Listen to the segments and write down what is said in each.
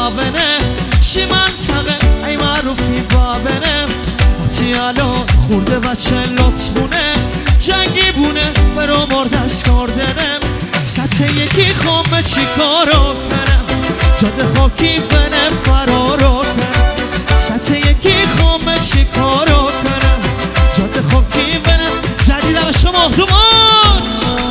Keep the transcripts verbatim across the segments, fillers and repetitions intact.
بابنه شی منطقه ای معروفی بابنه وقتی الان خورده بچه لطفونه جنگی بونه برو مرد از کردنم سطح یکی خومه چی کارو کنم جاده خاکی فنه فرارو کنم سطح یکی خومه چی کارو کنم جاده خاکی فنه جدیدم شما دومان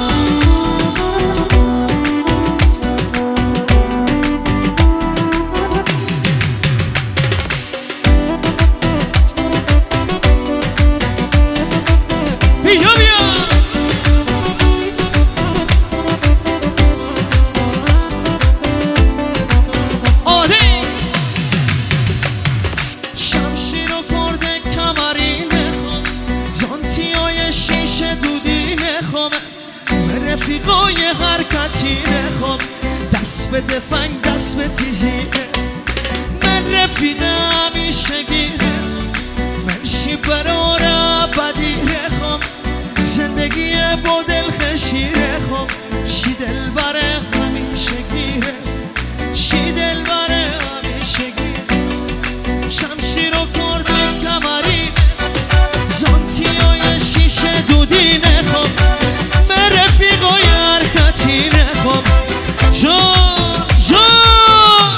رفیقای حرکتی نخوام دست به دفنگ دست به تیزینه من رفیق همیشه گیره من شی برار بدی نخوام زندگی با دل خشیره خوام شی دل بره همیشه گیره شی دل بره همیشه گیره شمشیر و کردن کمری زانتی های شیشه دودی نخوام رفیقای حرکتی نخوام جان جان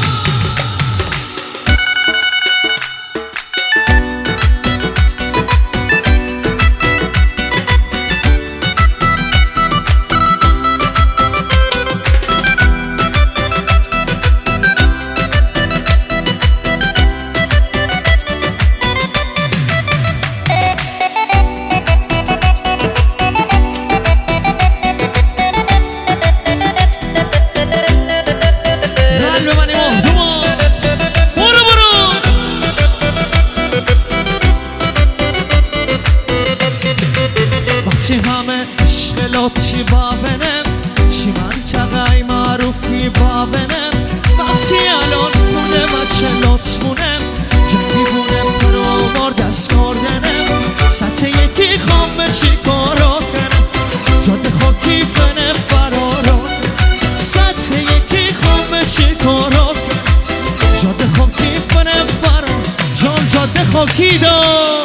چی بابنم چی منطقه ای معروفی بابنم وقتی الان خونه بچه لطفونم جنگی بونم تو رو مرد از کردنم سطح یکی خوامه چی کارو کنم جاده خاکی فنه فرارو سطح یکی خوامه چی کارو کنم جاده خاکی فنه فرارو جان جاده خاکی دا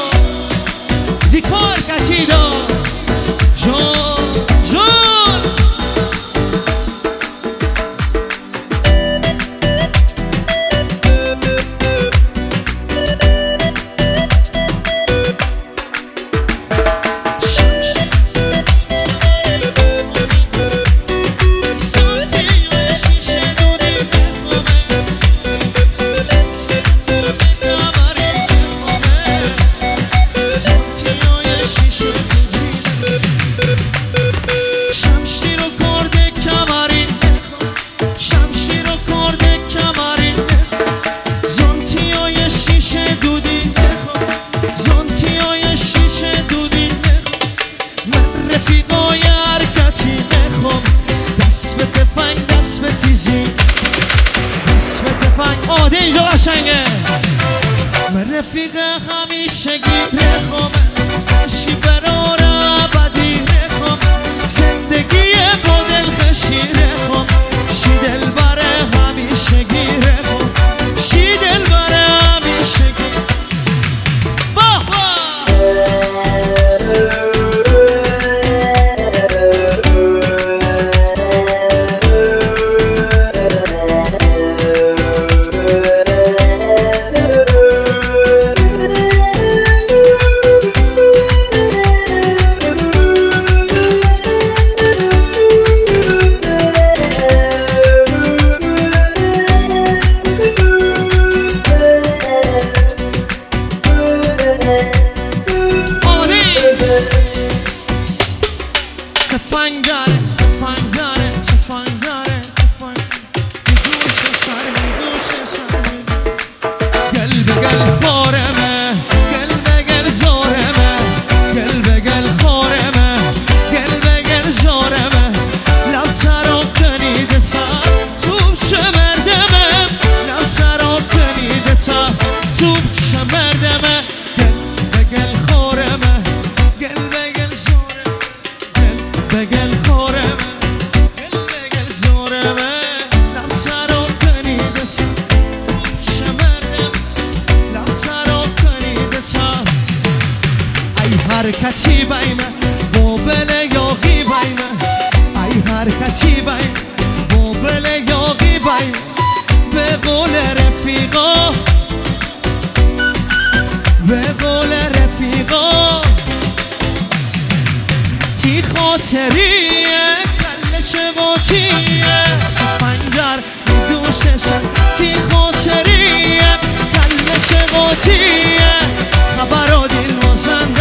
ریکار کتی دا جان اینجا قشنگه من رفیق همیشه گیره خوامه شی برار بدی نخوام زندگی با دل خشیره خوام شی دل بره همیشه گیره خوام شی دل بره همیشه گیره باه تفنگ داره تفنگ داره تفنگ داره تفنگ میدوشه سر میدوشه سر گل به گل خورمه گل به گل زورمه گل به گل خورمه گل به گل زورمه لب ترا کنیده تا توب چه مردمه لب ترا کنیده تا توب چه مردمه گل به گل خورمه گل به گل زورمه بگل خورمه گل بگل زورمه لب ترا کنیده حرکتی بایم بوبل یاقی بایم ای حرکتی بایم بوبل یاقی بایم به قول رفیقا به قول رفیقا تی خاطریه کلش قاطیه تفنگر میدوش سر تی خاطریه کلش قاطیه خبر و دل واسنده